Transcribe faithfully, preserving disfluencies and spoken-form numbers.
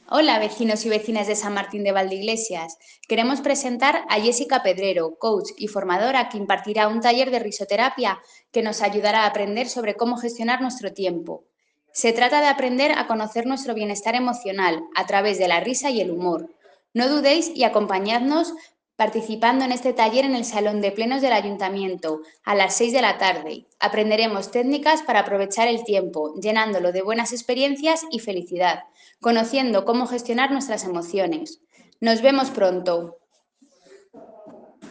Hola, vecinos y vecinas de San Martín de Valdeiglesias. Queremos presentar a Jessica Pedrero, coach y formadora que impartirá un taller de risoterapia que nos ayudará a aprender sobre cómo gestionar nuestro tiempo. Se trata de aprender a conocer nuestro bienestar emocional a través de la risa y el humor. No dudéis y acompañadnos participando en este taller en el Salón de Plenos del Ayuntamiento a las seis de la tarde. Aprenderemos técnicas para aprovechar el tiempo, llenándolo de buenas experiencias y felicidad, conociendo cómo gestionar nuestras emociones. Nos vemos pronto.